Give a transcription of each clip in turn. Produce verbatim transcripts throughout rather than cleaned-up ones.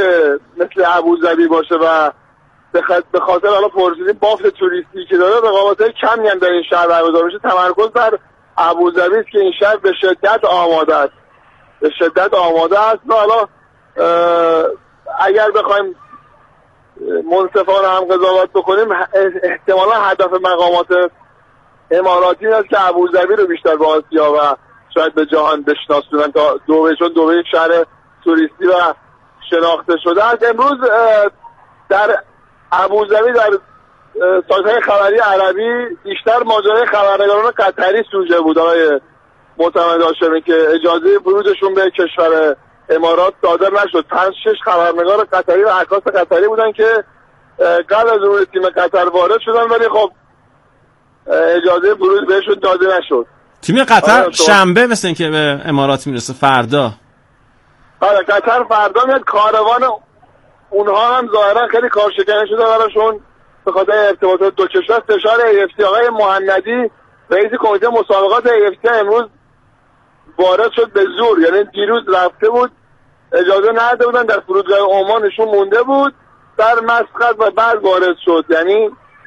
مثل ابوظبی باشه و به خاطر حالا پرسیدیم بافت توریستی که داره رقابت‌های کمی هم در این شهر برگزار میشه. تمرکز بر ابوظبی است که این شهر به شدت آماده است به شدت آماده است و حالا اگر بخوایم منصفانه هم قضاوت بکنیم احتمالا هدف مقامات اماراتی این است که ابوظبی رو بیشتر به آسیا و شاید به جهان بشناسونن تا دبی، چون دبی یک شهر توریستی و شناخته شده است. امروز در ابوظبی در سایت‌های خبری عربی بیشتر ماجرای خبرنگاران قطری سوژه بود آقای معتمد هاشمی که اجازه ورودشون به کشور امارات داده نشد. پنج شش خبرنگار قطری و عکاس قطری بودن که قبل از ورود تیم قطر وارد شدن ولی خب اجازه ورود بهشون داده نشد. تیم قطر شنبه مثل این که به امارات میرسه فردا. آره قطر فردا میاد. کاروان اونها هم ظاهرا خیلی کارشکنی شده براشون به خاطر ارتباطات دو کشور. استشار ای اف سی آقای مهندی رئیس کمیته مسابقات ای اف سی امروز وارد شد به زور، یعنی دیروز رفته بود اجازه نداده بودن در فرودگاه عمان نشون مونده بود در مسقط و بعد وارد شد. یعنی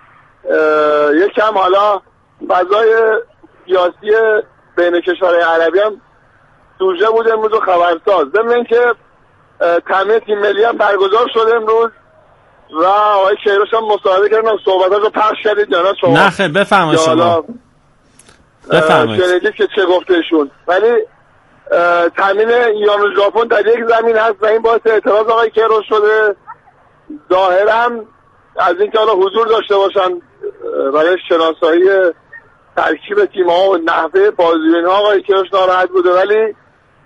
یکم حالا فضای سیاسی بین کشورهای عربی هم سوژه بود امروز و خبرساز. ضمن اینکه تمرین تیم ملی هم برگزار شد امروز و آقای کیروش هم مصاحبه کردن صحبتاش رو پخش کردید یا نه شما؟ نه خیر بفرمایید شما بفرمایید شنیدید که چه گفتهشون. ولی تامین ایران و ژاپن در یک زمین هست و این باعث اعتراض آقای کیروش شده. ظاهرا از اینکه حالا حضور داشته باشن برای شناسایی ترکیب تیم‌ها و نحوه بازی اینها آقای کیروش ناراحت بوده، ولی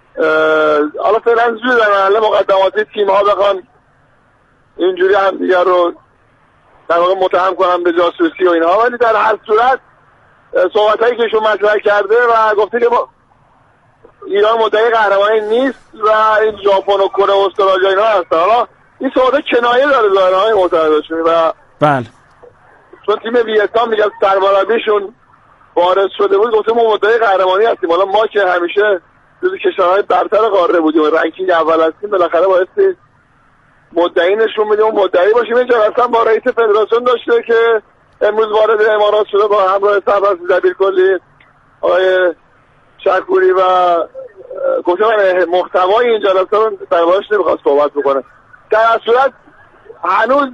حالا فعلا زود در محل مقدماتی تیم‌ها بخوان اینجوری هم دیگر رو در واقع متهم کنن به جاسوسی و اینها. ولی در هر صورت صحبتایی که ایشون مطرح کرده و گفته که ایران مدعی قهرمانی نیست و این ژاپن و کره و استرالیا اینا هستن. حالا این صحبت کنایه داره ظاهرهای معترض و بله چون تیم ویتنام میگه سرمربیشون وارد شده بود گفته ما مدعی قهرمانی هستیم. حالا ما که همیشه جزو کشورهای برتر قاره بودیم و رنکینگ اول هستیم بالاخره باید مدعی نشون میدیم و مدعی باشیم. اینجا اصلا با رئیس فدراسیون داشته که امروز وارد امارات شده با همراه سرپرست دبیرکلی آقای شکوری و گفته من محتوای این جلسه رو دربارش نمیخواد صحبت بکنه. در اصل صورت هنوز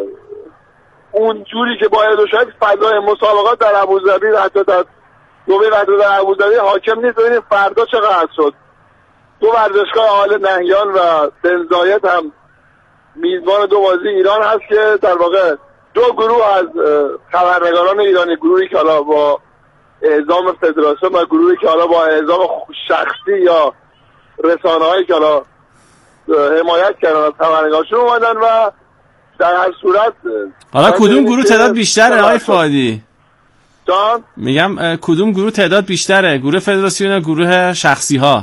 اون جوری که باید و شاید فضای مسابقات در ابوظبی و حتی در دبی و در ابوظبی حاکم نیست. ببینیم فردا چقدر شد. دو ورزشگاه آل نهیان و بن زاید هم میزبان دو بازی ایران هست که در واقع دو گروه از خبرنگاران ایرانی، گروهی که حالا با اعزام فدراسیون و گروهی که حالا با اعزام شخصی یا رسانه‌هایی که حالا حمایت کردن از خبرنگارشون اومدن و در هر صورت حالا کدوم گروه تعداد بیشتره آقای فادی؟ جان میگم کدوم گروه تعداد بیشتره؟ گروه فدراسیون یا گروه شخصی ها؟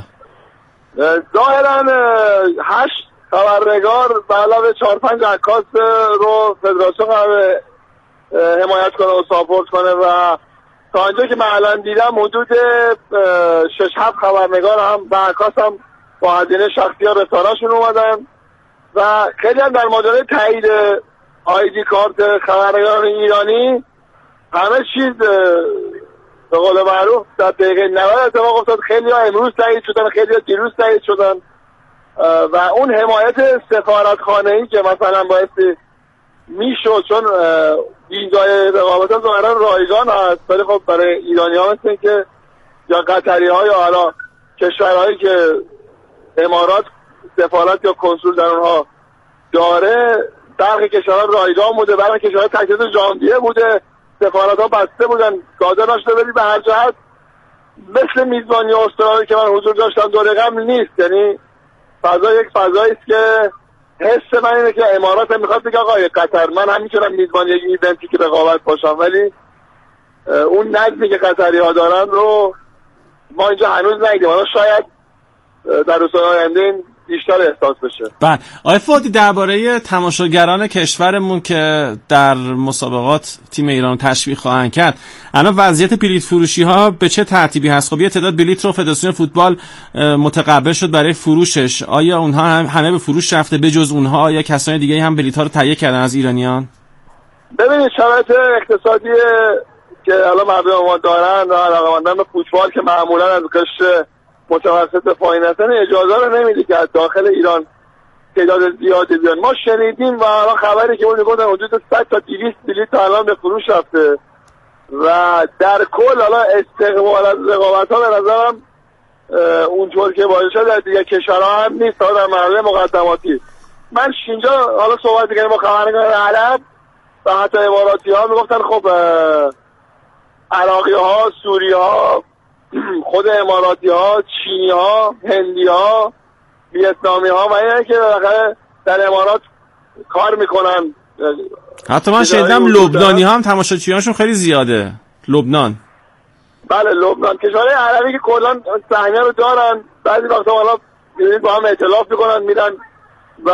ظاهرا هشت خبرنگار به علاوه چهار پنج عکاس رو فدراسیون قراره حمایت کنه و ساپورت کنه و تا اینجا که من الان دیدم حدود شش هفت خبرنگار هم و عکاس هم با هزینه شخصی ها رسانه‌شون اومدن و خیلی هم در ماجرای تایید آیدی کارت خبرنگاران ایرانی همه چیز به قول معروف در دقیقه نود اتفاق افتاد. خیلی ها امروز تایید شدن، خیلی ها دیروز تایید شدن و اون حمایت سفارتخانه‌ای که مثلا باعث میشد چون ویزای رقابت ها ظاهرا رایگان هست ولی خب برای ایرانی ها مثل که یا قطری ها یا حالا کشورهایی که امارات سفارت یا کنسول در اونها داره برخی کشورها رایگان بوده، برخی کشورها تکلیف ژانویه بوده، سفارت ها بسته بودن داده نشده. ولی به هر جهت مثل میزبانی استرالیا که من حضور داشتم دوره قبل نیست. یعنی فضا یک فضایی است که حس من اینه که امارات هم میخواد بگه آقای قطر من هم میتونم میزبان یک ایونتی که رقابت باشم ولی اون نظمی که قطری ها دارن رو ما اینجا هنوز ندیدیم. حالا شاید در روزهای آینده این بیشتر احساس بشه. بله آقای فؤادی، درباره تماشاگران کشورمون که در مسابقات تیم ایران تشویق خواهند کرد، الان وضعیت بلیط فروشی ها به چه ترتیبی هست؟ خب یه تعداد بلیط رو فدراسیون فوتبال متقبل شد برای فروشش، آیا اونها هم همه به فروش رفته؟ به جز اونها یا کسان دیگه هم بلیط ها رو تهیه کردن از ایرانیان؟ ببینید شرایط اقتصادی که الان مردم ما دارن و علاقه‌مندان به فوتبال که معمولا از قشر متوسط پایین هستن اجازه رو نمیده که از داخل ایران تعداد زیادی بیان. ما شنیدیم و الان خبری که اون میگفتن حدود صد تا دویست بلیط تا الان به فروش رفته و در کل حالا استقبال از رقابت‌ها به نظرم اونطور که باید شد در دیگه کشورها هم نیست تا در مرحله مقدماتی. من اینجا حالا صحبت کردیم با خبرنگار عرب و حتی اماراتی ها میگفتن خب عراقی ها، سوری ها، خود اماراتی ها، چینی ها، هندی ها، ویتنامی ها و اینه که در امارات کار میکنن. حتی من شنیدم لبنانی ها هم تماشاچیانشون خیلی زیاده. لبنان بله لبنان، کشورهای عربی که کلا صحنه رو دارن، بعضی وقتا حالا با هم ائتلاف میکنن میرن و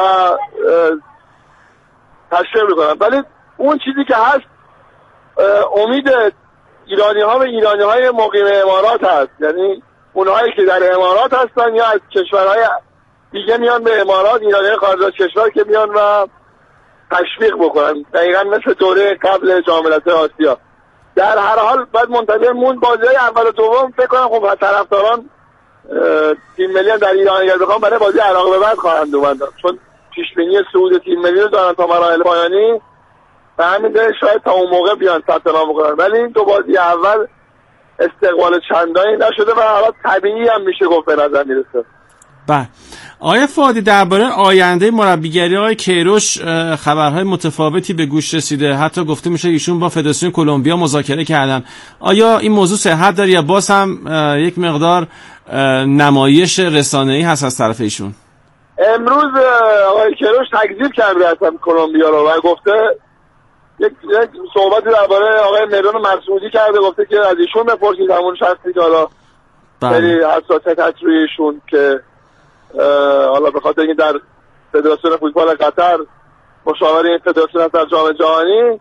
تشریح میکنن، ولی اون چیزی که هست امید ایرانی ها و ایرانی های مقیم امارات هست، یعنی اونهایی که در امارات هستن یا از کشورهای دیگه میان به امارات، ایرانی های خارج از کشور که میان و تشویق بکنن، دقیقا مثل دوره قبل جام ملت‌های آسیا. در هر حال باید منتظر مون بازی اول و دوم. فکر کنم خب طرفداران تیم ملی در ایران اگر بخوام برای بازی عراق به بعد خواهند اومد، چون پیشبینی صعود تیم ملی رو دارن تا مراحل پایانی و همین دلیل شاید تا اون موقع بیان ثبت نام بکنن، ولی این دو بازی اول استقبال چندانی نشده و حالا طبیعی هم میشه گفت به نظر میرسه. بله آقای فؤادی، درباره آینده مربیگری آقای کیروش خبرهای متفاوتی به گوش رسیده، حتی گفته میشه ایشون با فدراسیون کلمبیا مذاکره کردن. آیا این موضوع صحت داره یا باز هم یک مقدار نمایش رسانه‌ای هست از طرف ایشون؟ امروز آقای کیروش تکذیب کرده اصلا کلمبیا رو و گفته یک یک صحبتی درباره آقای میرون مسعودی کرده، گفته که از ایشون بپرسید، همون شخصی که حالا خیلی حساسیت روی ایشون که حالا به خاطر اینکه در فدراسیون فوتبال قطر مشاور این فدراسیون هست در جام جهانی،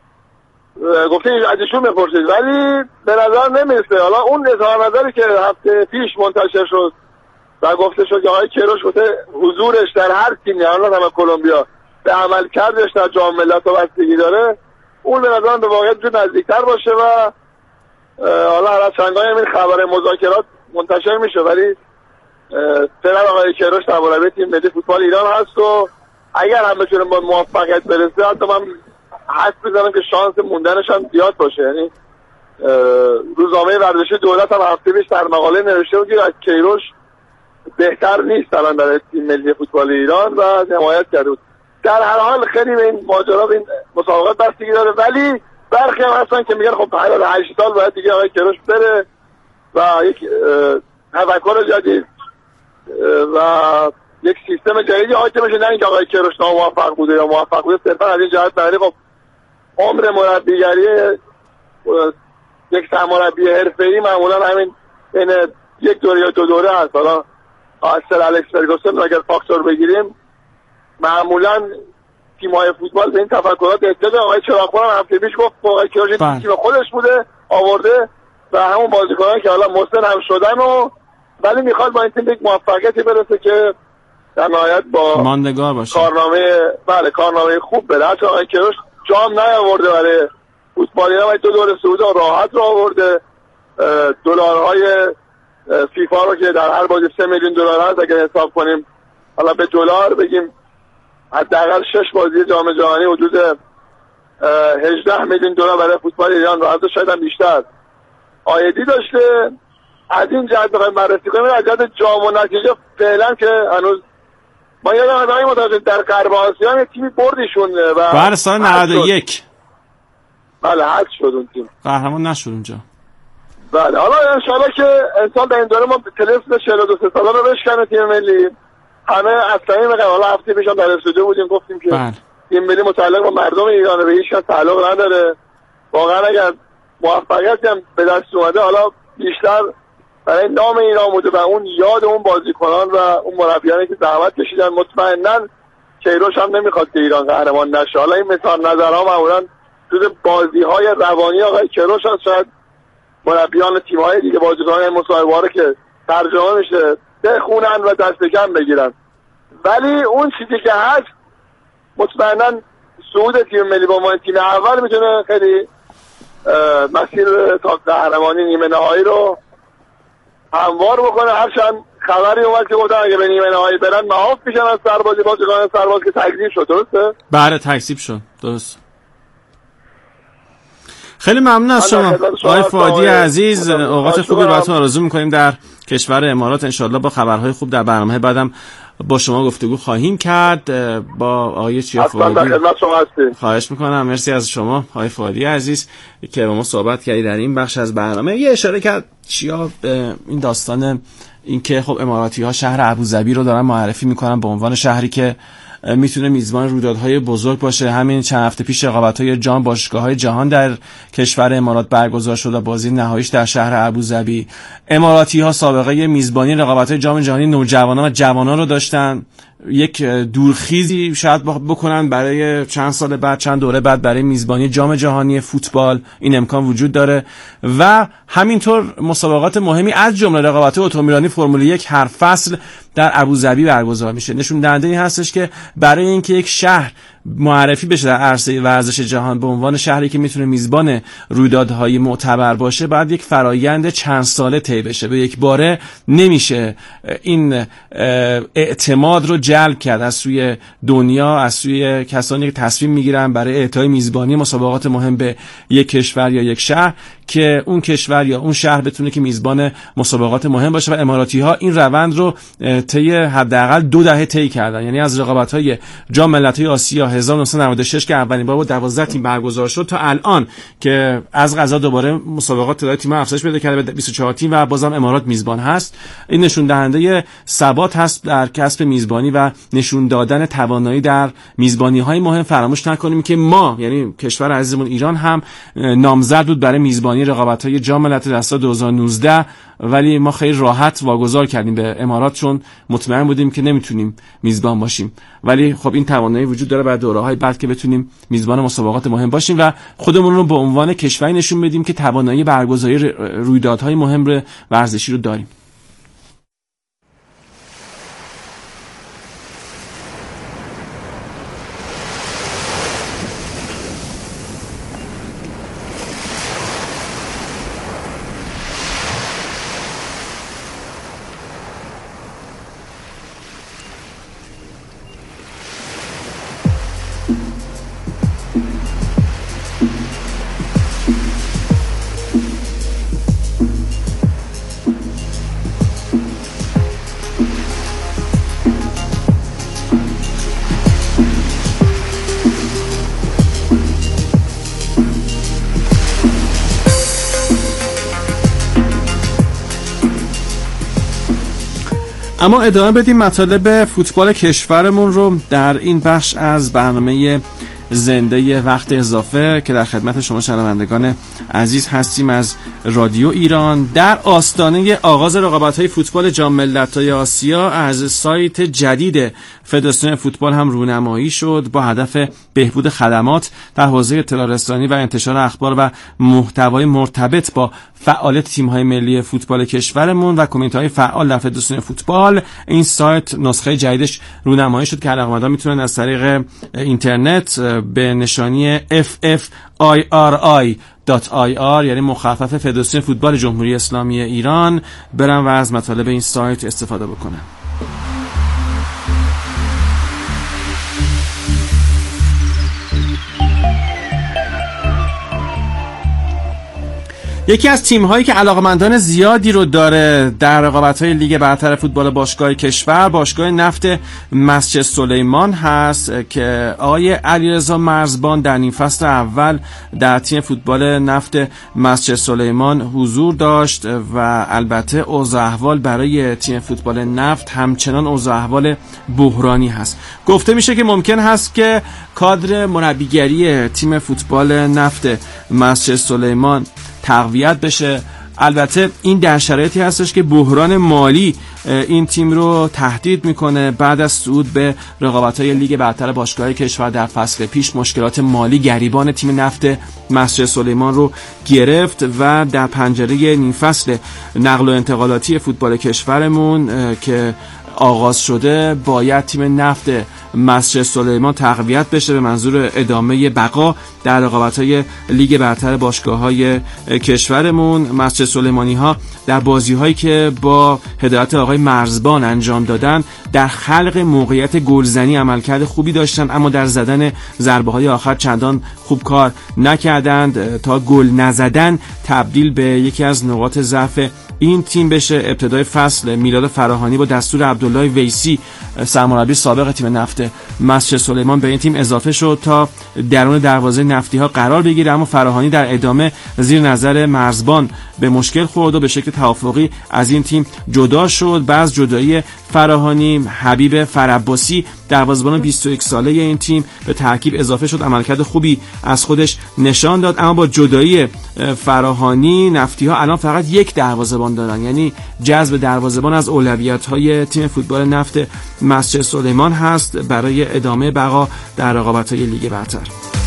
گفته از ایشون بپرسید، ولی به نظر نمیرسه. حالا اون اظهار نظری که هفته پیش منتشر شد و گفته شد که آقای کیروش گفته حضورش در هر تیمی الان هم کلمبیا به عمل کردش در جام ملت‌ها بستگی داره، اون به نظر به واقعیت جو نزدیکتر باشه و حالا هر از چندانی این خبر مذاکرات منتشر میشه، ولی فعلا آقای کیروش سرمربی تیم ملی فوتبال ایران هست و اگر هم بتونه با موفقیت برسه حتی من حد بزنم که شانس موندنش هم زیاد باشه. یعنی روزنامه ورزشی دولت هم هفته پیش در مقاله نوشته بود که از کیروش بهتر نیست الان برای تیم ملی فوتبال ایران و حمایت کرده بود. در هر حال خیلی به این ماجرا به این مسابقات بستگی داره، ولی برخی هم هستن که میگن خب بعد از هشت سال باید دیگه آقای کیروش بره و یک تفکر جدید و یک سیستم جدیدی حاکم بشه، نه اینکه آقای کیروش ناموفق بوده یا موفق بوده. صرفا از این جهت برای خب عمر مربیگری یک سرمربی حرفه‌ای معمولا همین بین یک دوره یا دو دوره هست. حالا سر الکس فرگوسن اگر فاکتور بگیریم معمولا تیم‌های فوتبال به این تفکرات اطلاع آقای چراغ‌خان هم هفته پیش گفت آقای کیروش تیم خودش بوده آورده و همون بازیکنان که حالا مسن هم شدن و ولی میخواد با این تیم یک موفقیتی برسه که در نهایت با ماندگار باشه، کارنامه بله کارنامه خوب بده. حتی آقای کیروش جام نیاورده برای فوتبال ایران و دو دوره صعود راحت رو آورده. دلارهای فیفا رو که در هر بازی سه میلیون دلار هست اگر حساب کنیم حالا به دلار بگیم حداقل شش بازی جام جهانی حدود هجده میلیون دلار برای فوتبال ایران و حتی شاید هم بیشتر عایدی داشته. از این جهت بخوایم بررسی کنیم از جهت جام و نتیجه فعلا که هنوز ما یادم آدمای متوسط در غرب آسیا یه تیمی بردیشون و بر سال نود و یک بله حذف شد اون تیم، قهرمان نشد اونجا. بله حالا انشالله که انسان در این دوره ما تلسم چهل و دو ساله رو بشکنه تیم ملی. همه اصلا میگن حالا هفته پیش هم در استودیو بودیم گفتیم که بله. تیم ملی متعلق با مردم ایرانه، به هیچ کس تعلق نداره. واقعا اگر موفقیت هم به دست اومده حالا بیشتر برای نام ایران بوده و اون یاد اون بازیکنان و اون مربیانی که زحمت کشیدن. مطمئناً کیروش هم نمیخواد که ایران قهرمان نشه. حالا این مثال نظرها معمولاً تو بازی‌های روانی آقای کیروش هست، شاید مربیان تیم‌های دیگه بازیکنان مصاحبه‌ها که ترجمه میشه بخونن و دست کم بگیرن، ولی اون چیزی که هست مطمئناً صعود تیم ملی با ما تیم اول میتونه خیلی مسیر تا قهرمانی نیمه نهایی رو هموار بکنه. هرچند خبری اومد که گفتن اگه به نیمه نهایی برن معاف میشن از سربازی بازیکن سرباز که تکذیب شد. درسته؟ بله تکذیب شد. درست. خیلی ممنون از شما آقای فؤادی عزیز. اوقات خوبی براتون آرزو میکنیم در کشور امارات. انشالله با خبرهای خوب در برنامه بعدم با شما گفتگو خواهیم کرد. با آقای چیا فؤادی خواهش میکنم. مرسی از شما آقای فؤادی عزیز که با ما صحبت کردید در این بخش از برنامه. یه اشاره کرد چیا به این داستان اینکه خب اماراتی ها شهر ابوظبی رو دارن معرفی میکنن به عنوان شهری که میتونه میزبان رویدادهای بزرگ باشه. همین چند هفته پیش رقابت‌های جام باشگاه‌های جهان در کشور امارات برگزار شد و بازی نهاییش در شهر ابوظبی. اماراتی‌ها سابقه میزبانی رقابت‌های جام جهانی نوجوانان و جوانان رو داشتن. یک دورخیزی شاید بکنن برای چند سال بعد، چند دوره بعد برای میزبانی جام جهانی فوتبال. این امکان وجود داره و همینطور مسابقات مهمی از جمله رقابت‌های اتومبیلرانی فرمول یک هر فصل در ابوظبی برگزار میشه. نشون دهنده این هستش که برای اینکه یک شهر معرفی بشه در عرصه ورزش جهان به عنوان شهری که میتونه میزبان رویدادهای معتبر باشه، بعد یک فرایند چند ساله طی بشه. به یک باره نمیشه این اعتماد رو جلب کرد از سوی دنیا، از سوی کسانی که تصمیم میگیرن برای اعطای میزبانی مسابقات مهم به یک کشور یا یک شهر که اون کشور یا اون شهر بتونه که میزبان مسابقات مهم باشه. و اماراتی ها این روند رو طی حداقل دو دهه طی کردن. یعنی از رقابت‌های جام ملت‌های آسیا هزار و نهصد و نود و شش که اولین بار با دوازده تیم برگزار شد تا الان که از قضا دوباره مسابقات تعداد تیم‌ها افزایش پیدا کرده به بیست و چهار تیم و بازم امارات میزبان هست. این نشون دهنده ثبات هست در کسب میزبانی و نشون دادن توانایی در میزبانی‌های مهم. فراموش نکنیم که ما یعنی کشور عزیزمون ایران هم نامزد بود برای میزبانی رقابت‌های جام ملت‌های در سال دو هزار و نوزده، ولی ما خیلی راحت واگذار کردیم به امارات چون مطمئن بودیم که نمیتونیم میزبان باشیم. ولی خب این توانایی وجود داره بعد دوره‌های بعد که بتونیم میزبان مسابقات مهم باشیم و خودمون رو به عنوان کشوری نشون بدیم که توانایی برگزاری رویدادهای مهم ورزشی رو داریم. اما ادامه بدیم مطالب فوتبال کشورمون رو در این بخش از برنامه زنده وقت اضافه که در خدمت شما شنوندگان عزیز هستیم از رادیو ایران. در آستانه آغاز رقابت‌های فوتبال جام ملت‌های آسیا از سایت جدید فدراسیون فوتبال هم رونمایی شد با هدف بهبود خدمات در حوزه اطلاع رسانی و انتشار اخبار و محتوای مرتبط با فعالیت تیم‌های ملی فوتبال کشورمون و کمیته‌های فعال در فدراسیون فوتبال. این سایت نسخه جدیدش رونمایی شد که علاقه‌مندان میتونن از طریق اینترنت به نشانی اف اف آی آر آی دات آی آر یعنی مخفف فدراسیون فوتبال جمهوری اسلامی ایران برن و از مطالب این سایت استفاده بکنن. یکی از تیم‌هایی که علاقمندان زیادی رو داره در رقابت‌های لیگ برتر فوتبال باشگاه کشور باشگاه نفت مسجد سلیمان هست که آقای علیرضا مرزبان در نیم فصل اول در تیم فوتبال نفت مسجد سلیمان حضور داشت و البته اوضاع احوال برای تیم فوتبال نفت همچنان اوضاع احوال بحرانی هست. گفته میشه که ممکن هست که کادر مربیگری تیم فوتبال نفت مسجد سلیمان تقویت بشه البته این در شرایطی هستش که بحران مالی این تیم رو تهدید میکنه. بعد از صعود به رقابت‌های لیگ برتر باشگاه‌های کشور در فصل پیش مشکلات مالی گریبان تیم نفت مسجد سلیمان رو گرفت و در پنجره نیم فصل نقل و انتقالاتی فوتبال کشورمون که آغاز شده باید تیم نفت مسجد سلیمان تقویت بشه به منظور ادامه بقا در رقابت‌های لیگ برتر باشگاه‌های کشورمون. مسجد سلیمانی ها در بازی‌هایی که با هدایت آقای مرزبان انجام دادن در خلق موقعیت گلزنی عملکرد خوبی داشتن، اما در زدن ضربه‌های آخر چندان خوب کار نکردند تا گل نزدن تبدیل به یکی از نقاط ضعف این تیم بشه. ابتدای فصل میلاد فراهانی با دستور عبدالله ویسی سرمربی سابق تیم نفت مسجد سلیمان به این تیم اضافه شد تا درون دروازه نفتی ها قرار بگیره، اما فراهانی در ادامه زیر نظر مرزبان به مشکل خورد و به شکل توافقی از این تیم جدا شد. بعد جدایی فراهانی حبیب فرعباسی دروازه‌بان بیست و یک ساله این تیم به ترکیب اضافه شد، عملکرد خوبی از خودش نشان داد، اما با جدایی فراهانی نفتی ها الان فقط یک دروازه‌بان دارن، یعنی جذب دروازه‌بان از اولویت‌های تیم فوتبال نفت مسجد سلیمان هست برای ادامه بقا در رقابت‌های لیگ برتر.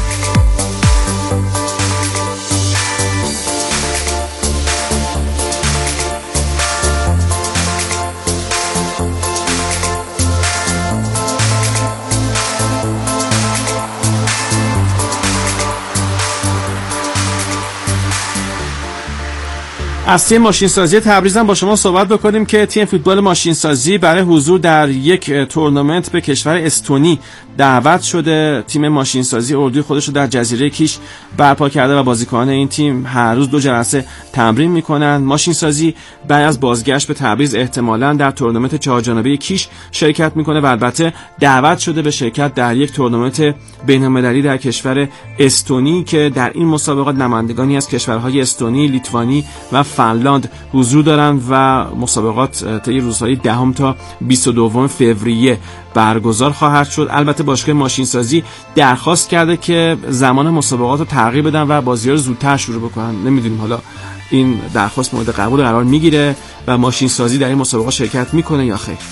از تیم ماشین سازی تبریز هم با شما صحبت بکنیم که تیم فوتبال ماشین سازی برای حضور در یک تورنمنت به کشور استونی دعوت شده. تیم ماشین سازی اردوی خودش رو در جزیره کیش برپا کرده و بازیکنان این تیم هر روز دو جلسه تمرین میکنن. ماشین سازی بعد از بازگشت به تبریز احتمالاً در تورنمنت چهار جانبه کیش شرکت میکنه و البته دعوت شده به شرکت در یک تورنمنت بین‌المللی در کشور استونی که در این مسابقات نمایندگانی از کشورهای استونی، لیتوانی و فنلاند حضور دارند و مسابقات طی روزهای دهم تا بیست و دوم فوریه برگزار خواهد شد. البته باشگاه ماشین سازی درخواست کرده که زمان مسابقات رو تغییر بدن و بازی‌ها رو زودتر شروع بکنن. نمیدونیم حالا این درخواست مورد قبول قرار میگیره و ماشین سازی در این مسابقات شرکت میکنه یا خیر.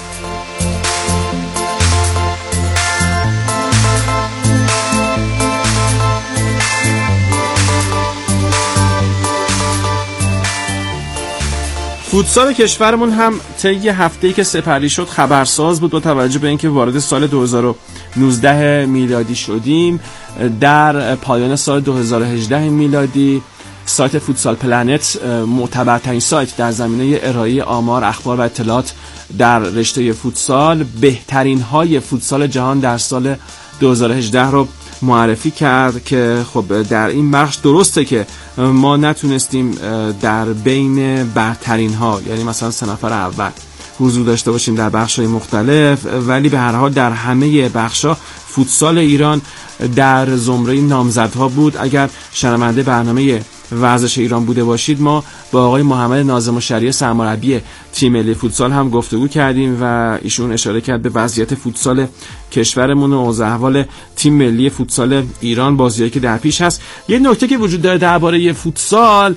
فوتسال کشورمون هم طی هفته‌ای که سپری شد خبرساز بود با توجه به اینکه وارد سال دو هزار و نوزده میلادی شدیم. در پایان سال دو هزار و هجده میلادی سایت فوتسال پلنت معتبرترین سایت در زمینه ارائه آمار، اخبار و اطلاعات در رشته فوتسال بهترین های فوتسال جهان در سال دو هزار و هجده رو معرفی کرد که خب در این بخش درسته که ما نتونستیم در بین برترین ها، یعنی مثلا سه نفر اول حضور داشته باشیم در بخش‌های مختلف، ولی به هر حال در همه بخش‌ها فوتسال ایران در زمره نامزدها بود. اگر شنونده برنامه ورزش ایران بوده باشید ما با آقای محمد ناظم الشریعه سرمربی تیم ملی فوتسال هم گفتگو کردیم و ایشون اشاره کرد به وضعیت فوتسال کشورمون و اوضاع احوال تیم ملی فوتسال ایران، بازیایی که در پیش هست. یه نکته که وجود داره درباره فوتسال،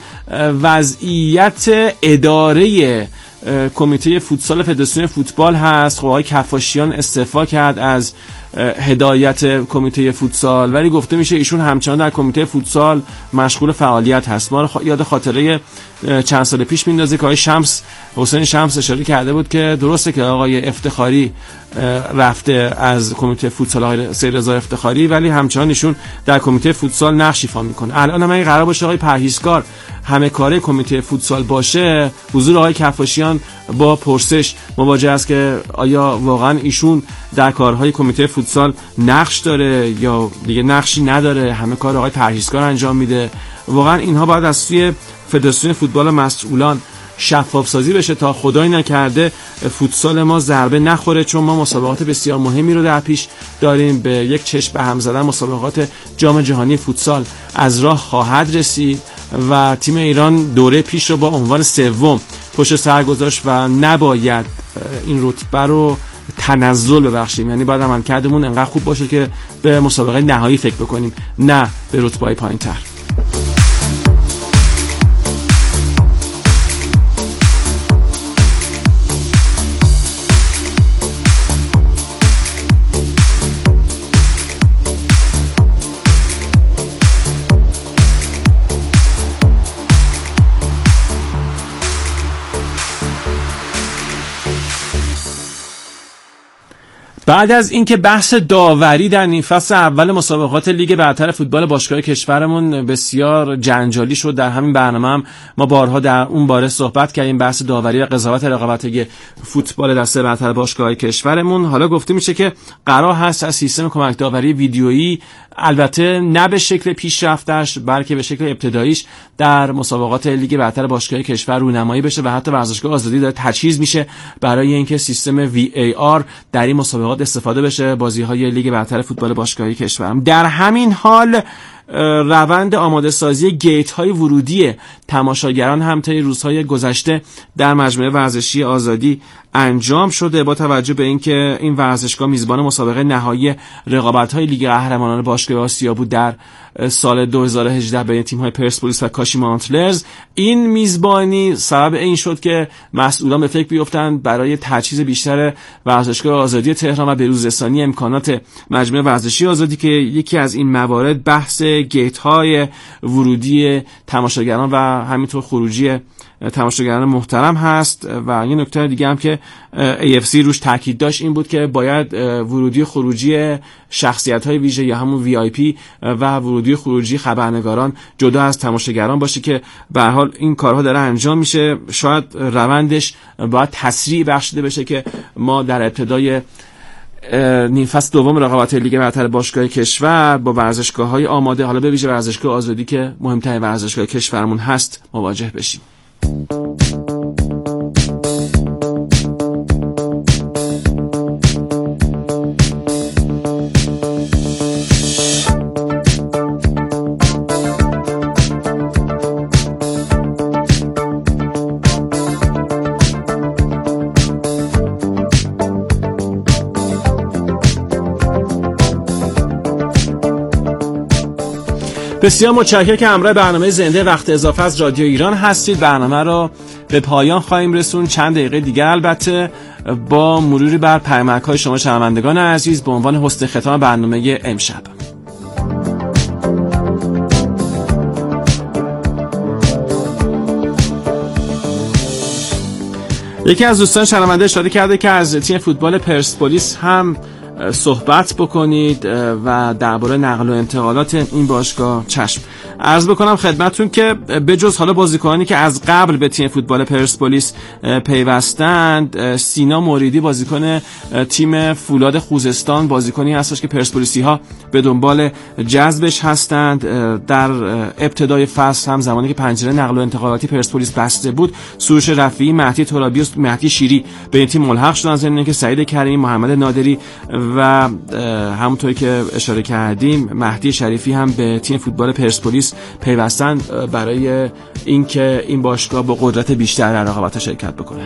وضعیت اداره کمیته فوتسال فدراسیون فوتبال هست. خب آقای کفاشیان استعفا کرد از هدایت کمیته فوتسال، ولی گفته میشه ایشون همچنان در کمیته فوتسال مشغول فعالیت هست. ما رو یاد خاطره چند سال پیش میندازه که آقای شمس حسین شمس اشاره کرده بود که درسته که آقای افتخاری رفته از کمیته فوتسال، آقای سید رضا افتخاری، ولی همچنان ایشون در کمیته فوتسال نقش ایفا میکنه. الان هم اگه قرار باشه آقای پرهیزکار همه کاره کمیته فوتسال باشه، حضور آقای کفاشیان با پرسش مواجه است که آیا واقعا ایشون در کارهای کمیته فوتسال نقش داره یا دیگه نقشی نداره، همه کار آقای پرهیزکار انجام میده. واقعا اینها باید از سوی فدراسیون فوتبال مسئولان شفاف سازی بشه تا خدای نکرده فوتسال ما ضربه نخوره، چون ما مسابقات بسیار مهمی رو در پیش داریم. به یک چشم به هم زدن مسابقات جام جهانی فوتسال از راه خواهد رسید و تیم ایران دوره پیش رو با عنوان سوم پشت سر گذاشت و نباید این رتبه رو تنزل ببخشیم، یعنی باید عملکردمون انقدر خوب باشه که به مسابقه نهایی فکر بکنیم، نه به رتبه‌های پایین‌تر. بعد از اینکه بحث داوری در نیم فصل اول مسابقات لیگ برتر فوتبال باشگاه کشورمون بسیار جنجالی شد، در همین برنامه هم ما بارها در اون باره صحبت کردیم، بحث داوری و قضاوت رقابت‌های فوتبال دسته برتر باشگاه کشورمون. حالا گفته میشه که قرار هست از سیستم کمک داوری ویدیویی، البته نه به شکل پیشرفتش بلکه به شکل ابتداییش، در مسابقات لیگ برتر باشگاه کشور رونمایی بشه و حتی ورزشگاه آزادی داره تجهیز میشه برای اینکه سیستم وی ای آر در این مسابقات استفاده بشه بازی‌های لیگ برتر فوتبال باشگاه کشور. در همین حال روند آماده سازی گیت های ورودی تماشاگران هم طی روزهای گذشته در مجمع ورزشی آزادی انجام شده، با توجه به اینکه این ورزشگاه میزبان مسابقه نهایی رقابت های لیگ قهرمانان باشگاه آسیا بود در سال دو هزار و هجده بین تیم های پرسپولیس و کاشیما آنتلرز. این میزبانی سبب این شد که مسئولان به فکر بیفتند برای تجهیز بیشتر ورزشگاه آزادی تهران و بروزرسانی امکانات مجمع ورزشی آزادی، که یکی از این موارد بحث گیت های ورودی تماشاگران و همینطور خروجی تماشاگران محترم هست. و یه نکته دیگه هم که ای اف سی روش تاکید داشت این بود که باید ورودی خروجی شخصیت‌های ویژه یا همون وی آی پی و ورودی خروجی خبرنگاران جدا از تماشاگران باشه، که به هر حال این کارها داره انجام میشه. شاید روندش باید تسریع بخشیده بشه که ما در ابتدای نیم فصل دوم رقابت لیگ برتر باشگاه کشور با ورزشگاه‌های آماده، حالا به ویژه ورزشگاه آزادی که مهمترین ورزشگاه کشورمون هست، مواجه بشیم. بسیار متشکرم که همراه برنامه زنده وقت اضافه از رادیو ایران هستید. برنامه رو به پایان خواهیم رسون چند دقیقه دیگه، البته با مروری بر پیامک‌های شما شنوندگان عزیز به عنوان حسن ختام برنامه امشب. یکی از دوستان شنونده اشاره کرده که از تیم فوتبال پرسپولیس هم صحبت بکنید و درباره نقل و انتقالات این باشگاه. چشم. عرض بکنم خدمتتون که بجز حالا بازیکنانی که از قبل به تیم فوتبال پرسپولیس پیوستند، سینا موریدی بازیکن تیم فولاد خوزستان بازیکنی هستش که پرسپولیسی ها به دنبال جذبش هستند. در ابتدای فصل هم زمانی که پنجره نقل و انتقالاتی پرسپولیس بسته بود، سروش رفیعی، مهدی ترابی و مهدی شیری به این تیم ملحق شدن، ضمن اینکه سعید کریمی، محمد نادری و همونطوری که اشاره کردیم مهدی شریفی هم به تیم فوتبال پرسپولیس پیوستن برای اینکه این باشگاه با قدرت بیشتر در رقابت شرکت بکنه.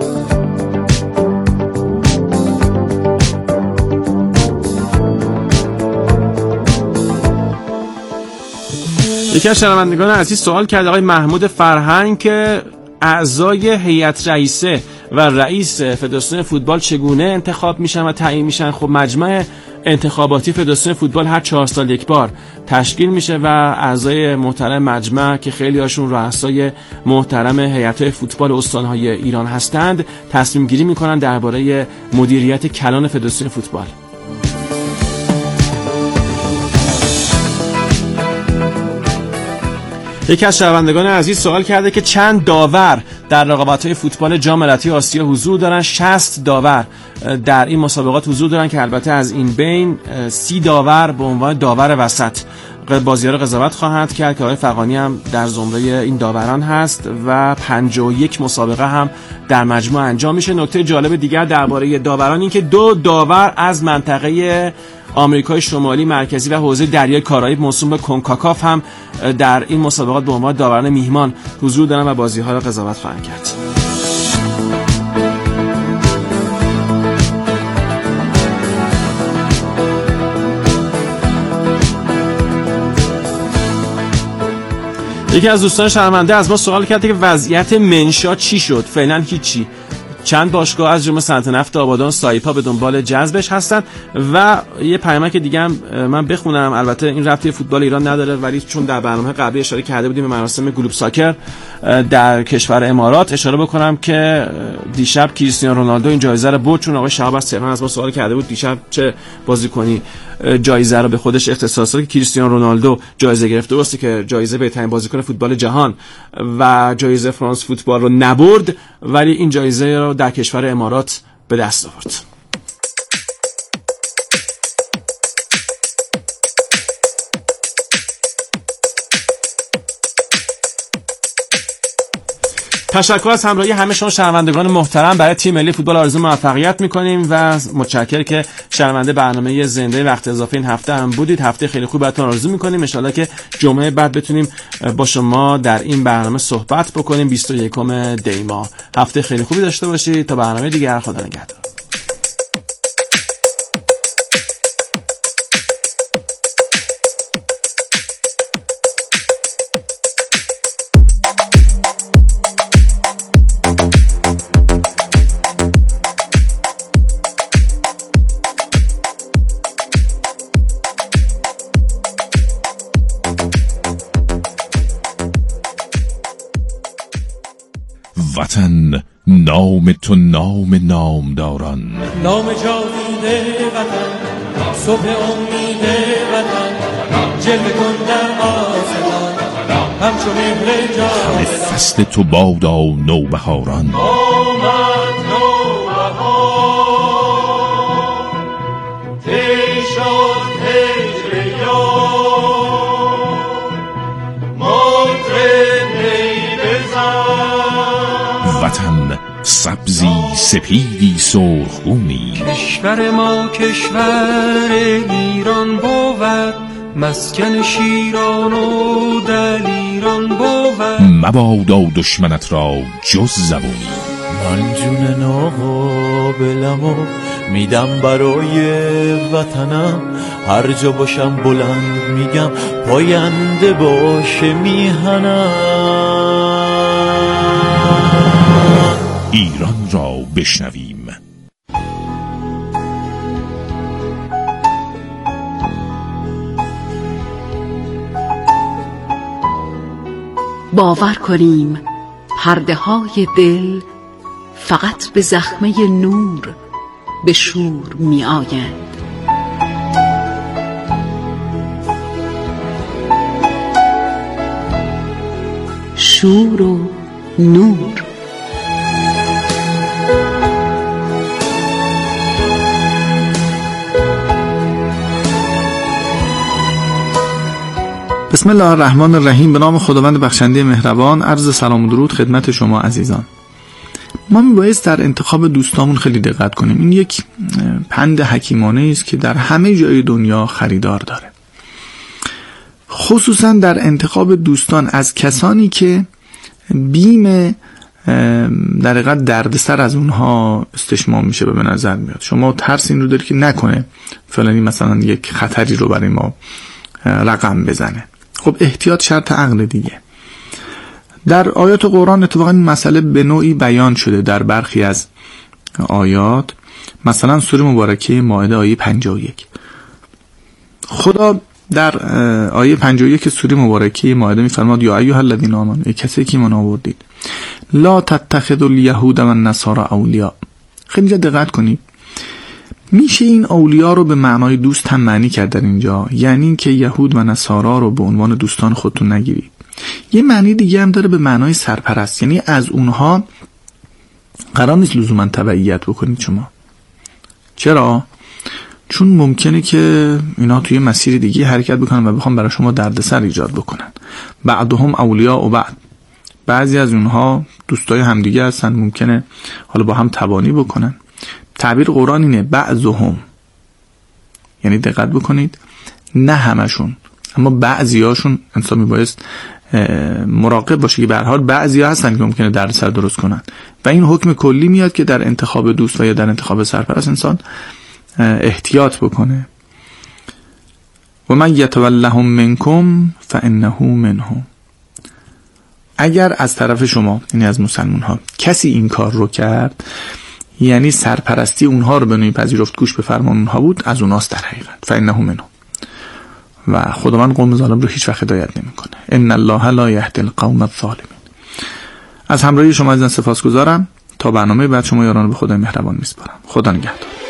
یکی از شنوندگان عزیز سوال کرد آقای محمود فرهنگ که اعضای هیئت رئیسه و رئیس فدراسیون فوتبال چگونه انتخاب میشن و تعیین میشن. خب مجمع انتخاباتی فدراسیون فوتبال هر چهار سال یک بار تشکیل میشه و اعضای محترم مجمع که خیلی هاشون رؤسای محترم هیئت‌های فوتبال استان‌های ایران هستند تصمیم گیری میکنن درباره مدیریت کلان فدراسیون فوتبال. یکی از شنوندگان عزیز سوال کرده که چند داور در رقابت‌های فوتبال جام ملت‌های آسیا حضور دارن. شصت داور در این مسابقات حضور دارن که البته از این بین سی داور به عنوان داور وسط بازی‌ها را قضاوت خواهند کرد که آقای فغانی هم در زمره این داوران هست و پنجاه و یک مسابقه هم در مجموع انجام میشه. نکته جالب دیگر درباره داوران این که دو داور از منطقه آمریکای شمالی مرکزی و حوزه دریای کارائیب موسوم به کنکاکاف هم در این مسابقات به عنوان داوران میهمان حضور دارن و بازی‌ها را قضاوت خواهند کرد. یکی از دوستان شرمنده از ما سوال کرده که وضعیت منشا چی شد؟ فعلا هیچی. چند باشگاه از جمله صنعت نفت آبادان، سایپا به دنبال جذبش هستن. و یه پیامک دیگه هم من بخونم، البته این ربطی فوتبال ایران نداره، ولی چون در برنامه قبلی اشاره کرده بودیم به مراسم گلوب ساکر در کشور امارات، اشاره بکنم که دیشب کریستیانو رونالدو این جایزه رو برد. چون آقای شهاب از تهران از ما سوال کرده بود دیشب چه بازیکنی جایزه رو به خودش اختصاص داد که کریستیانو رونالدو جایزه گرفته، درسته که جایزه بهترین بازیکن فوتبال جهان و جایزه فرانس فوتبال رو نبرد، ولی این جایزه رو در کشور امارات به دست آورد. تشکر از همراهی همه شما شنوندگان محترم. برای تیم ملی فوتبال آرزو موفقیت میکنیم و متشکرم که شنونده برنامه زنده وقت اضافه این هفته هم بودید. هفته خیلی خوب براتون آرزو میکنیم، ان شاءالله که جمعه بعد بتونیم با شما در این برنامه صحبت بکنیم. بیست و یکم دی ماه. هفته خیلی خوبی داشته باشید. تا برنامه دیگر، خدا نگهدار. وطن نام تو نام نامداران، نام جاوید وطن، صبح امید وطن، جلوه کن در آسمان همچو مهر جاودان. همه فصل تو بادا نوبهاران، آمد نوبهار، طی شد هجر یار، مطرب نی بزن. وطن سبزی سپیدی سرخگونی، کشور ما کشور ایران بود، مسکن شیران و دلیران بود. مبادا دشمنت را جز زبونی، من جون ناقابلمو میدم برای وطنم، هر جا باشم بلند میگم پاینده باشه میهنم. ایران را بشنویم. باور کنیم پرده های دل فقط به زخمه نور به شور می آیند. شور و نور. بسم الله الرحمن الرحیم. به نام خداوند بخشنده مهربان. عرض سلام و درود خدمت شما عزیزان. ما میبایست در انتخاب دوستامون خیلی دقت کنیم. این یک پند حکیمانه است که در همه جای دنیا خریدار داره، خصوصا در انتخاب دوستان از کسانی که بیم در حقیقت دردسر از اونها استشمام میشه و به نظر میاد شما ترس این رو داری که نکنه فلانی مثلا یک خطری رو برای ما رقم بزنه. خب احتیاط شرط عقل دیگه. در آیات قرآن اتفاقا این مسئله به نوعی بیان شده در برخی از آیات. مثلا سوره مبارکه مائده آیه پنجاه و یک، خدا در آیه پنجاه و یک سوره مبارکه مائده میفرماد یا ایها الذین آمنوا، ای کسایی که ایمان آوردید، لا تتخذوا الیهود و النصارى اولیاء. خیلی جا دقت کنید، میشه این اولیاء رو به معنای دوست هم معنی کرد در اینجا، یعنی این که یهود و نصارا رو به عنوان دوستان خودتون نگیرید. یه معنی دیگه هم داره به معنای سرپرست، یعنی از اونها قرار نیست لزوما تبعیت بکنید شما. چرا؟ چون ممکنه که اینا توی مسیر دیگه حرکت بکنن و بخوام برای شما دردسر ایجاد بکنن. بعضهم اولیاء و بعد، بعضی از اونها دوستای همدیگه هستن، ممکنه حالا با هم تبانی بکنن. تعبیر قرآن اینه بعضهم، یعنی دقت بکنید نه همشون، اما بعضی هاشون انسان میبایست مراقب باشه که به هر حال بعضی ها هستن که ممکنه دردسر درست کنن و این حکم کلی میاد که در انتخاب دوست و یا در انتخاب سرپرست انسان احتیاط بکنه. و من یتولهم منکم فانه منهم. اگر از طرف شما، یعنی از مسلمان ها، کسی این کار رو کرد، یعنی سرپرستی اونها رو به نوعی پذیرفت، گوش به فرمان اونها بود، از اوناست در حقیقت. فانه منهم. و خداوند قوم ظالم رو هیچ وقت هدایت نمیکنه. ان الله لا یهدی القوم الظالمین. از همراهی شما عزیزان سپاسگزارم. تا برنامه بعد شما یاران به خدای مهربان میسپارم. خدا نگهدار.